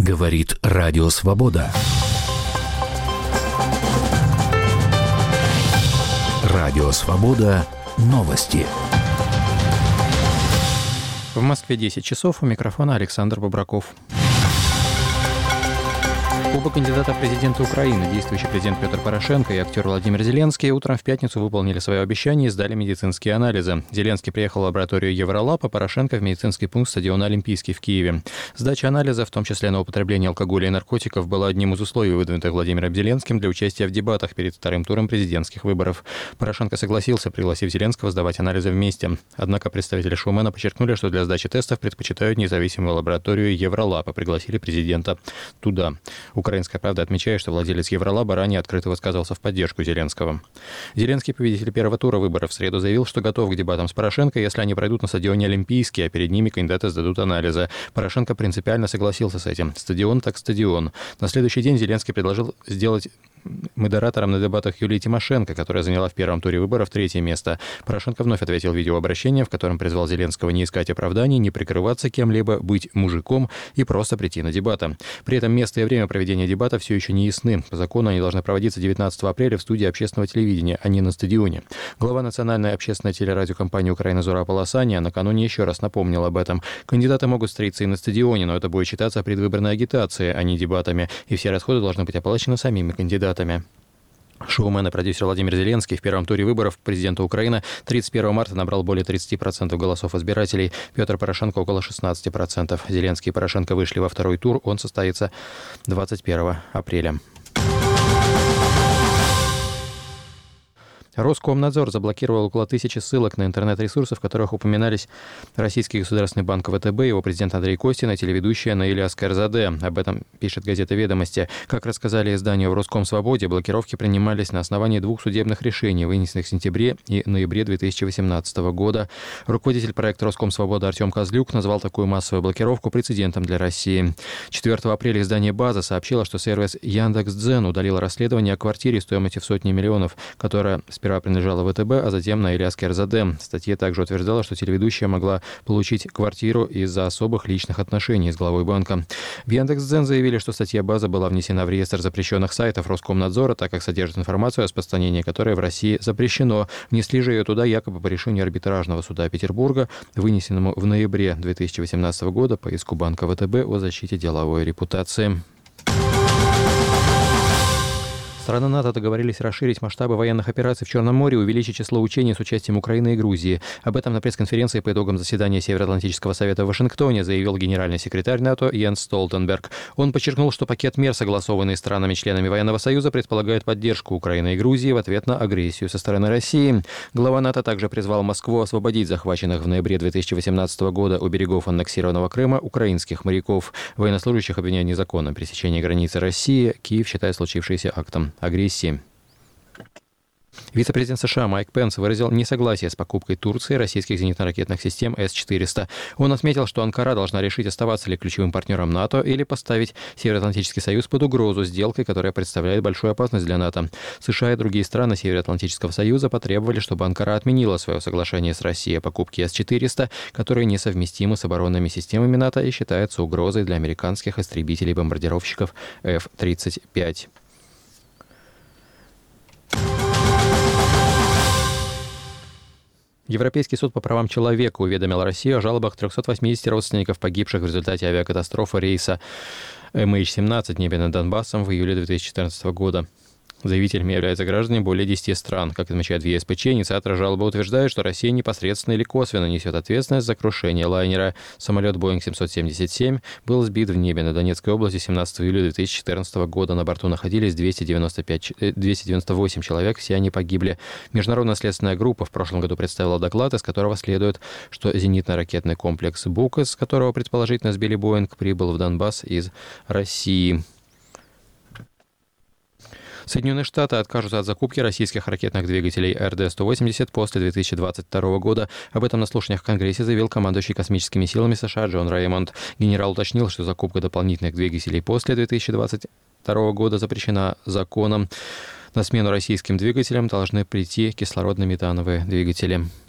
Говорит Радио Свобода. Радио Свобода. Новости. В Москве 10 часов. У микрофона Александр Бобраков. Оба кандидата в президенты Украины, действующий президент Петр Порошенко и актер Владимир Зеленский, утром в пятницу выполнили свое обещание и сдали медицинские анализы. Зеленский приехал в лабораторию Евролаб, а Порошенко в медицинский пункт стадиона Олимпийский в Киеве. Сдача анализа, в том числе на употребление алкоголя и наркотиков, была одним из условий, выдвинутых Владимиром Зеленским для участия в дебатах перед вторым туром президентских выборов. Порошенко согласился, пригласив Зеленского сдавать анализы вместе. Однако представители шоумена подчеркнули, что для сдачи тестов предпочитают независимую лабораторию Евролаб и пригласили президента туда. «Украинская правда» отмечает, что владелец Евролаба ранее открыто высказался в поддержку Зеленского. Зеленский, победитель первого тура выборов, в среду заявил, что готов к дебатам с Порошенко, если они пройдут на стадионе Олимпийский, а перед ними кандидаты сдадут анализы. Порошенко принципиально согласился с этим. Стадион так стадион. На следующий день Зеленский предложил сделать модератором на дебатах Юлии Тимошенко, которая заняла в первом туре выборов 3-е место. Порошенко вновь ответил видеообращение, в котором призвал Зеленского не искать оправданий, не прикрываться кем-либо, быть мужиком и просто прийти на дебаты. При этом место и время проведения дебатов все еще не ясны. По закону они должны проводиться 19 апреля в студии общественного телевидения, а не на стадионе. Глава национальной общественной телерадиокомпании «Украина» Зура Полосаня накануне еще раз напомнил об этом. Кандидаты могут встретиться и на стадионе, но это будет считаться предвыборной агитацией, а не дебатами, и все расходы должны быть оплачены самими кандидатами. Шоумен и продюсер Владимир Зеленский в первом туре выборов президента Украины 31 марта набрал более 30% голосов избирателей, Петр Порошенко около 16%. Зеленский и Порошенко вышли во второй тур, он состоится 21 апреля. Роскомнадзор заблокировал около 1000 ссылок на интернет-ресурсы, в которых упоминались Российский государственный банк ВТБ, его президент Андрей Костин и телеведущая Наиля Аскерзаде. Об этом пишет газета «Ведомости». Как рассказали изданию в Роскомсвободе, блокировки принимались на основании 2 судебных решений, вынесенных в сентябре и ноябре 2018 года. Руководитель проекта «Роскомсвобода» Артем Козлюк назвал такую массовую блокировку прецедентом для России. 4 апреля издание «База» сообщило, что сервис Яндекс.Дзен удалил расследование о квартире стоимостью в сотни миллионов, которая сперва принадлежала ВТБ, а затем Наиле Аскерзаде. В статье также утверждала, что телеведущая могла получить квартиру из-за особых личных отношений с главой банка. В Яндекс.Дзен заявили, что статья «База» была внесена в реестр запрещенных сайтов Роскомнадзора, так как содержит информацию, о распространении которой в России запрещено. Внесли же ее туда якобы по решению арбитражного суда Петербурга, вынесенному в ноябре 2018 года по иску банка ВТБ о защите деловой репутации. Страны НАТО договорились расширить масштабы военных операций в Черном море и увеличить число учений с участием Украины и Грузии. Об этом на пресс-конференции по итогам заседания Североатлантического совета в Вашингтоне заявил генеральный секретарь НАТО Йенс Столтенберг. Он подчеркнул, что пакет мер, согласованный странами-членами военного союза, предполагает поддержку Украины и Грузии в ответ на агрессию со стороны России. Глава НАТО также призвал Москву освободить захваченных в ноябре 2018 года у берегов аннексированного Крыма украинских моряков. Военнослужащих обвиняют в незаконном пересечении границы России. Киев считает случившееся актом агрессии. Вице-президент США Майк Пенс выразил несогласие с покупкой Турции российских зенитно-ракетных систем С-400. Он отметил, что Анкара должна решить, оставаться ли ключевым партнером НАТО или поставить Североатлантический союз под угрозу сделкой, которая представляет большую опасность для НАТО. США и другие страны Североатлантического союза потребовали, чтобы Анкара отменила свое соглашение с Россией о покупке С-400, которые несовместимы с оборонными системами НАТО и считаются угрозой для американских истребителей-бомбардировщиков F-35. Европейский суд по правам человека уведомил Россию о жалобах 380 родственников погибших в результате авиакатастрофы рейса MH17 в небе над Донбассом в июле 2014 года. Заявителями являются граждане более 10 стран. Как отмечает в ЕСПЧ, инициатор жалобы утверждает, что Россия непосредственно или косвенно несет ответственность за крушение лайнера. Самолет Boeing 777 был сбит в небе над Донецкой областью 17 июля 2014 года. На борту находились 298 человек, все они погибли. Международная следственная группа в прошлом году представила доклад, из которого следует, что зенитно-ракетный комплекс «Бук», из которого предположительно сбили Боинг, прибыл в Донбасс из России. Соединенные Штаты откажутся от закупки российских ракетных двигателей РД-180 после 2022 года. Об этом на слушаниях в Конгрессе заявил командующий космическими силами США Джон Реймонд. Генерал уточнил, что закупка дополнительных двигателей после 2022 года запрещена законом. На смену российским двигателям должны прийти кислородно-метановые двигатели.